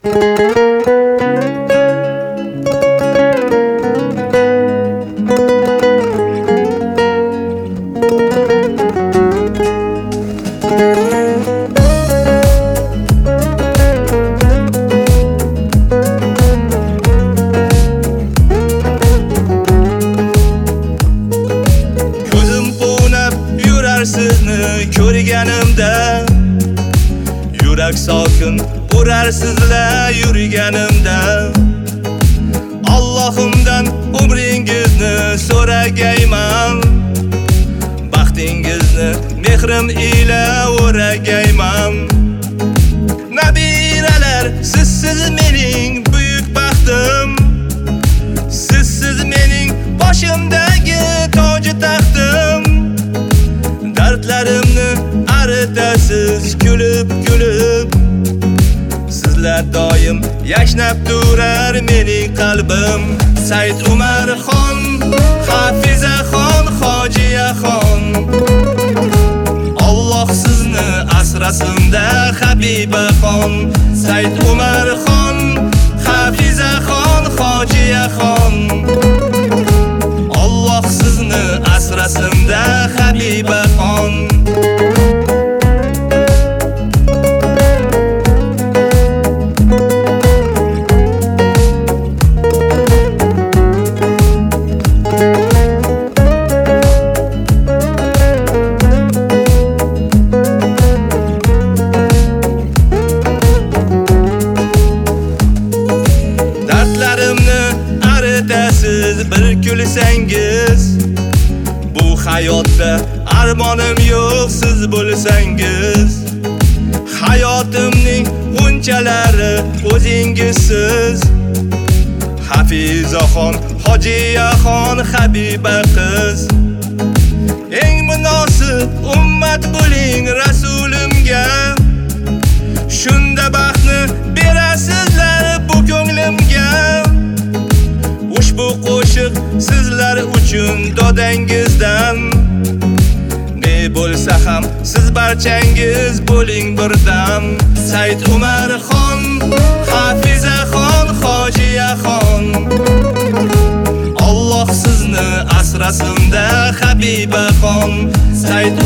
Sizni ko'rganimda yurak sokin urar sizlar yurganimda Allohimdan umringizni so'ragayman baxtingizni mehrim ila o'ragayman Nabiralar sizsiz mening buyuk baxtim Sizsiz mening boshimdagi toj taxtim Dardlarimni aritasiz kulib Sizlar doim yashnab turar mening qalbim Said Umarxon, Hafizaxon, Hojiyaxon Alloh sizni asrasin-da Habibaxon Said Umarxon, Hafizaxon, Hojiyaxon Alloh sizni asrasin-da Habibaxon Dardlarimni aritasiz bir kulsangiz Bu hayotda armonim yo'q siz bo'lsangiz Hayotimning g'unchalari o'zingizsiz Hafizaxon, Hojiyaxon, Habiba qiz Eng munosib ummat bo'ling rasulimga Shunda baxtni berasizlar bu ko'nglimga Ushbu qo'shiq sizlar uchun dodangizdan Ne bo'lsa ham siz barchangiz bo'ling birdam Said Umarxon, Hafizaxon, Hojiyaxon Alloh sizni asrasin-da Habibaxon Said